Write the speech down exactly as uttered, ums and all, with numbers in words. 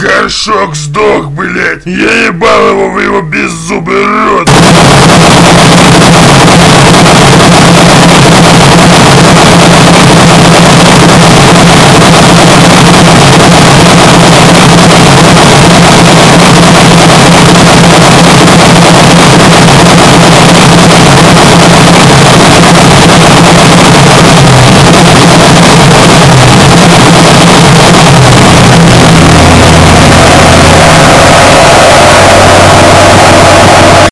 Горшок сдох, блять. Я ебал его в его беззубый рот.